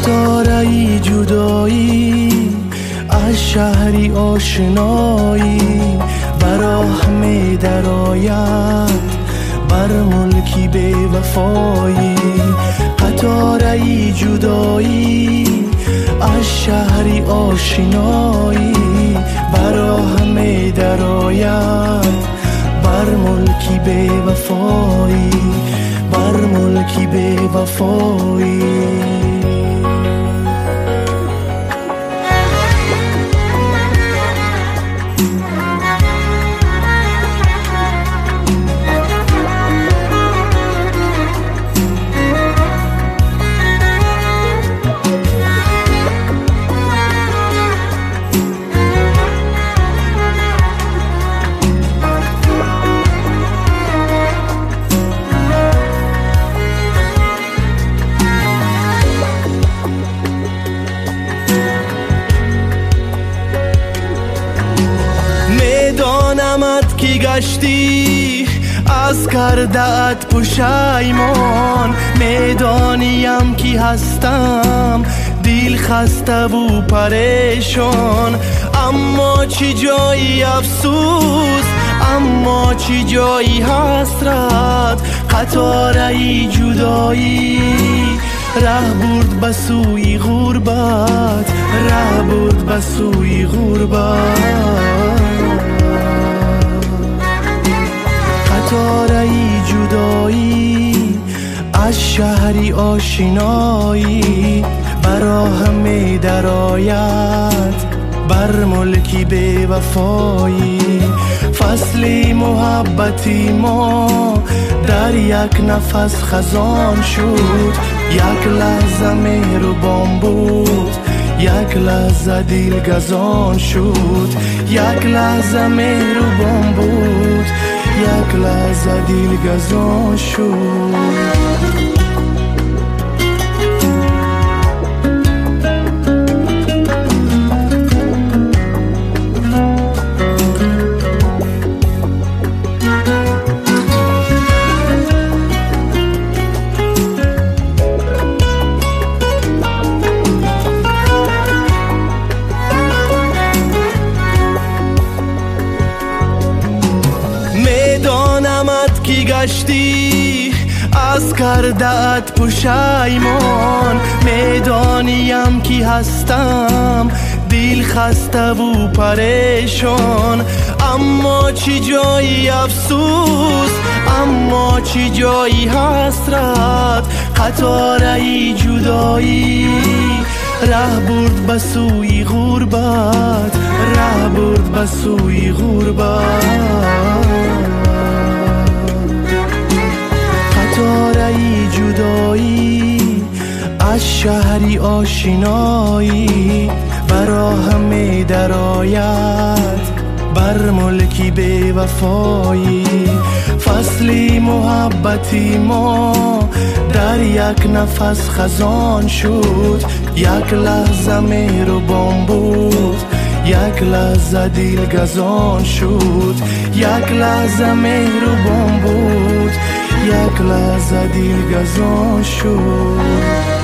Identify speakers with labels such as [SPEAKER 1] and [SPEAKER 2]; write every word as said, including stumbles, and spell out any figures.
[SPEAKER 1] قطاره‌ای جدایی از شهری آشنایی براه می درآید بر ملکی بی وفایی. قطاره‌ای جدایی از شهری آشنایی براه می درآید بر ملکی بی وفایی، بر ملکی بی وفایی. میدانمت که گشتی از کرده‌ات پشیمان، میدانیم که هستم دل خسته و پریشان. اما چی جایی افسوس، اما چی جایی حسرت، قطاره‌ای جدایی ره برد به سوی غربت، ره برد به سوی غربت. قطاره‌ای جدایی از شهری آشنایی براه می درآید بر ملکی بی وفایی. فصل محبتی ما در یک نفس خزان شد، یک لحظه مهربان بود، یک لحظه دلگزان شد، یک لحظه مهربان بود، یک لحظه دلگزان شد. میدانمت که گشتی از کرده‌ات پشیمان، میدانیم که هستم دل خسته و پریشان. اما چی جایی افسوس، اما چی جایی حسرت، قطاره‌ای جدایی ره برد به سوی غربت، ره برد به سوی غربت. قطاره‌ای جدایی از شهری آشنایی براه می درآید بر ملکی بی وفایی. فصل محبتی ما در یک نفس خزان شد، یک لحظه مهربان بود، یک لحظه دلگزان شد، یک لحظه مهربان بود، یک لحظه دلگزان شد.